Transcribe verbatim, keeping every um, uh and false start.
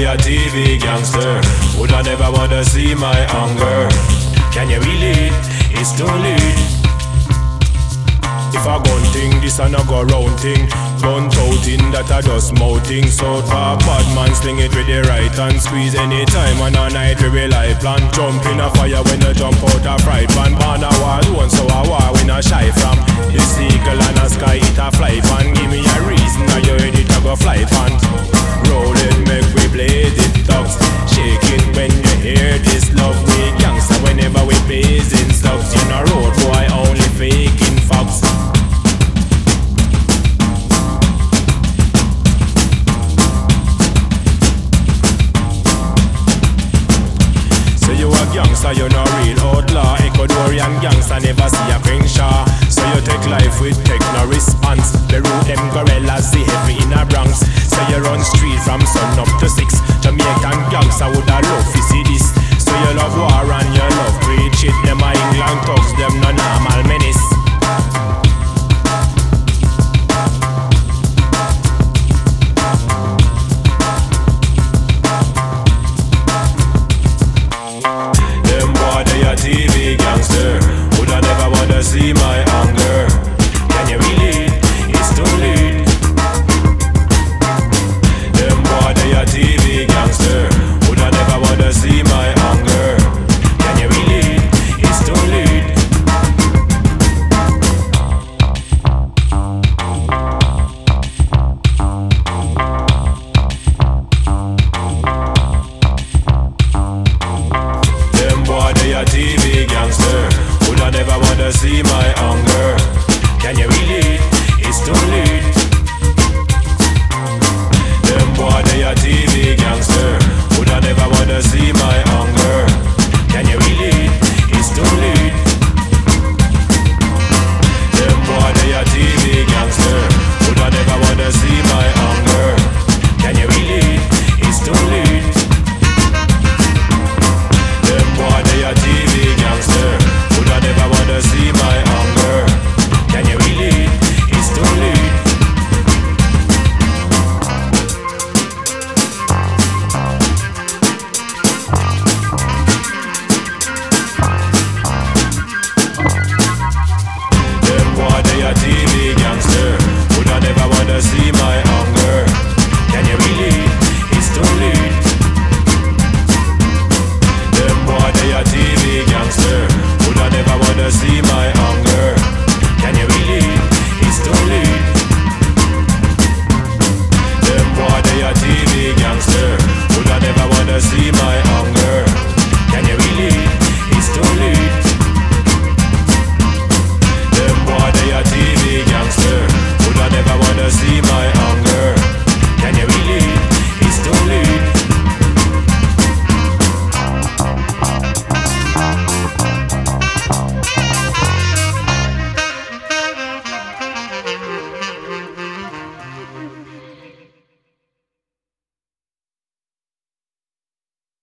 a T V gangster. Woulda never wanna see my hunger. Can you relate? It's too late. If a gun thing, this a no go round thing. Gun touting, that a just mouthing. South Park bad man sling it with the right hand. Squeeze anytime and a night we rely plan. Jump in a fire when you jump out a fried pan. Born a war one, so a war we not shy from. The seagull and a sky it a fly pan. Give me a reason, now you ready to go fly pan. Roll it, make we blaze it, thugs. Shake it when you hear this love. We gangsta whenever we blazing slugs. You know road boy only faking fox. So you a gangsta, you no real outlaw. Ecuadorian gangsta never see a Crenshaw. So you take life with take no response. The root them gorillas see heavy in a Bronx. So you run street from sun up to six. Jamaican gangsta woulda love to see this. So you love war and you love preach it. Them a England thugs, them no normal menace. Them boy they a T V gangster. Woulda never wanna see my hunger. Can you relate? It's too late. Them boy they a T V gangster. Woulda never wanna see my hunger. Can you relate? It's too late. Them boy they a T V gangster. Woulda never wanna see my hunger. Can you relate? It's too late. Them boy they a T V gangster. Woulda never wanna see my hunger.